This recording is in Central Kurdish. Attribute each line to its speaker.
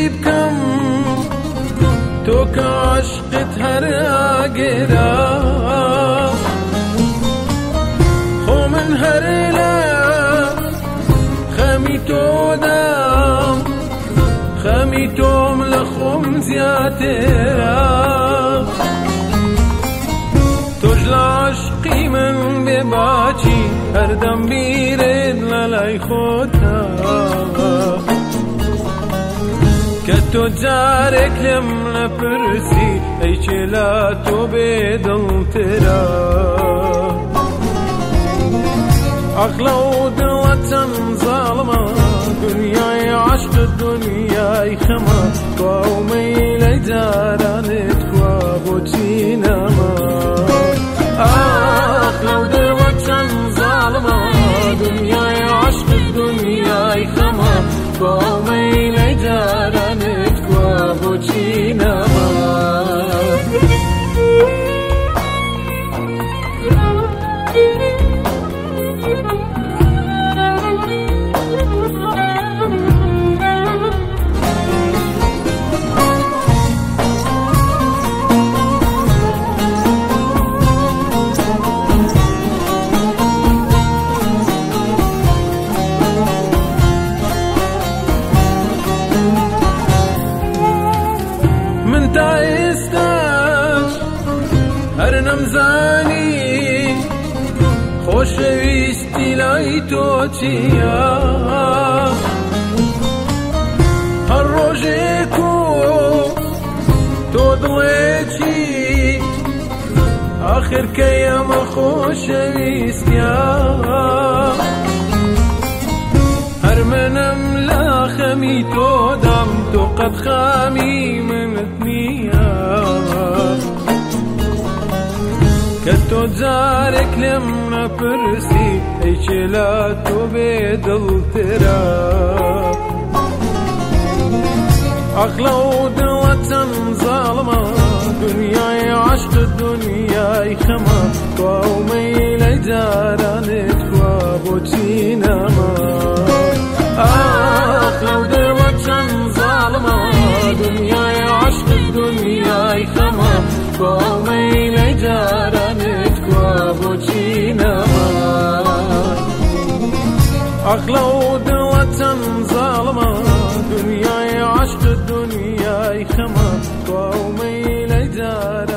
Speaker 1: بكم توك عشقت هرقرا خو من هرلا خميتو دام خميتوم لخم زياترا تجل عشقي من بباچي هردم بيرد للاي خوتا كتو جارك لم لبرسي اي چلاتو بدل ترا اخلو دلتن ظالمة دنياي عشق الدنياي خما قومي لجارانت كوابوتي نما اخلو دلتن ظالمة دنياي عشق الدنياي خما قومي لجارانت كوابوتي نما هر نمزانی خوشویستی لای تو چیا هر روزه کو تو دوی چی آخر کیم خوشویستیا هر منم لا خمی تو دم تو قد خامی من الدنيا كتو جارك لما برسي اي چلاتو بدل ترا اخلو دلتن ظالمة دنياي عشق الدنياي خما قومي لجارانت كوابوتي نما اخلو دلتن ظالمة دنياي عشق الدنياي خما قومي لجارانت كوابوتي نما اخلو دلتن ظالمة دنياي عشق الدنياي خما قومي لجارانت